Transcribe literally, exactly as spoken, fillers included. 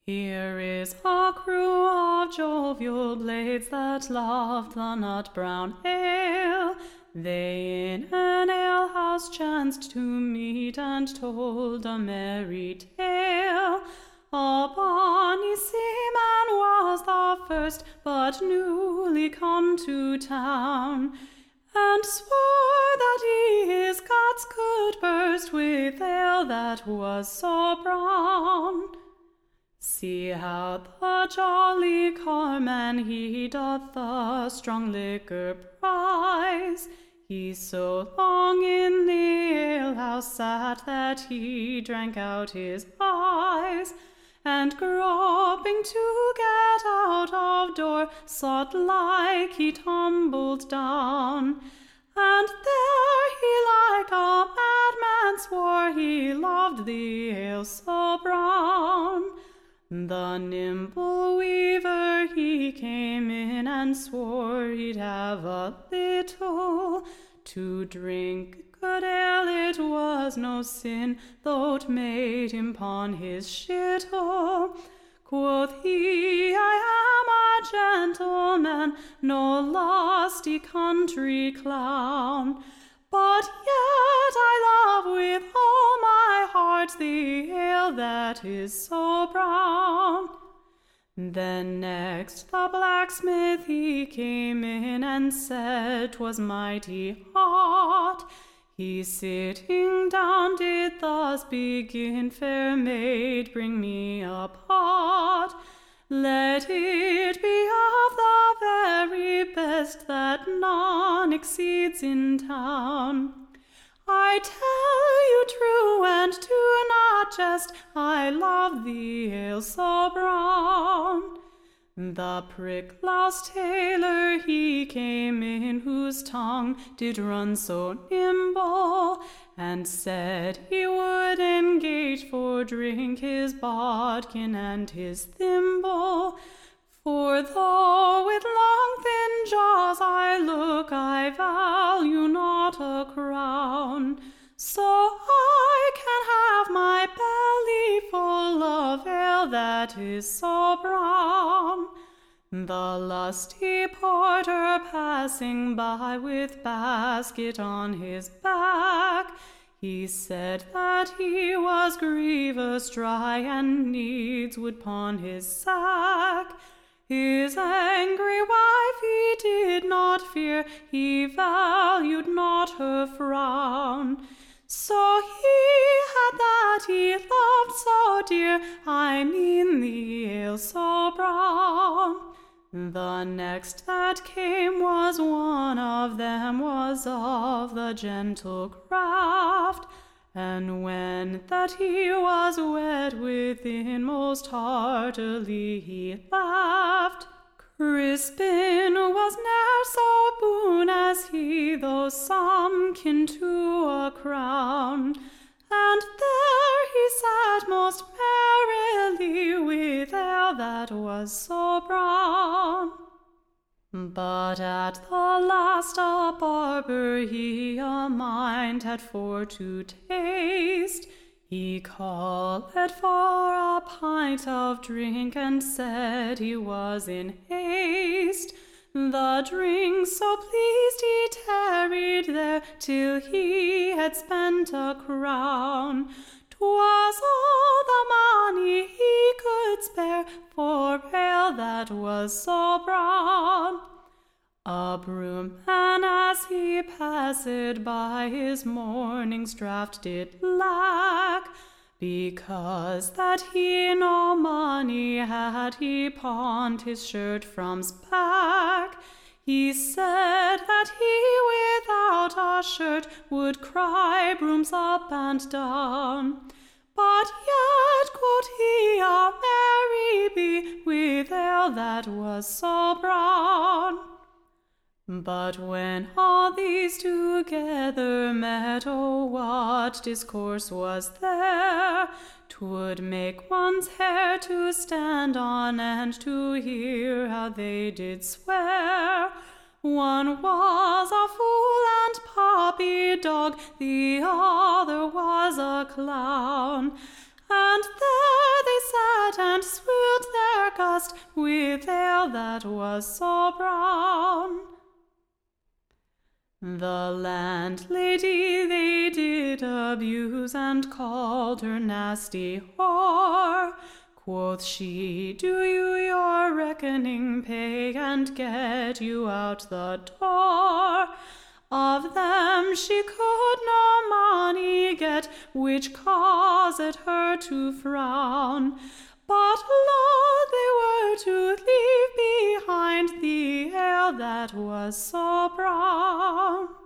Here is a crew of jovial blades that loved the nut-brown ale. They in an alehouse chanced to meet and told a merry tale. A bonny seaman was the first, but newly come to town, and swore that he his guts could burst with ale that was so brown. See how the jolly carman he doth the strong liquor prize. He so long in the alehouse sat that he drank out his eyes, and groping to get out of door, sought like he tumbled down. And there he like a madman swore he loved the ale so brown. The nimble weaver he came in and swore he'd have a little. To drink good ale it was no sin, though 't made him pawn his shittle. Quoth he, I am a gentleman, no lusty country clown, but yet I love with all my heart the ale that is so brown. Then next the blacksmith he came in and said 'twas mighty hot. He sitting down did thus begin, fair maid, bring me a pot. Let it be of the very best that none exceeds in town. I tell you true and do not jest, I love the ale so brown. The prick-louse tailor he came in, whose tongue did run so nimble, and said he would engage for drink his bodkin and his thimble. For though with long thin jaws I look, I value not a crown, so I can have my belly full of ale that is so brown. The lusty porter passing by with basket on his back, he said that he was grievous dry and needs would pawn his sack. His angry wife he did not fear, he valued not her frown. So he had that he loved so dear, I mean the ale so brown. The next that came was one of them was of the gentle craft, and when that he was wet within, most heartily he laughed. Crispin was ne'er so boon as he, though some kin to a crown, and there he sat most merrily with ale that was so brown. But at the last a barber he a mind had for to taste. He called for a pint of drink and said he was in haste. The drink so pleased he tarried there till he had spent a crown. 'Twas all the money he could spare for ale that was so brown. A broomman as he passed by his morning's draught did lack, because that he no money had, he pawned his shirt from's back. He said that he without a shirt would cry brooms up and down, but yet could he a merry be with ale that was so brown. But when all these together met, oh, what discourse was there! 'Twould make one's hair to stand on end to hear how they did swear. One was a fool and puppy dog, the other was a clown, and there they sat and swore fast with ale that was so brown. The landlady they did abuse, and called her nasty whore. Quoth she, do you your reckoning pay, and get you out the door. Of them she could no money get, which caused her to frown. But lo, they were to leave behind the ale that was so brown.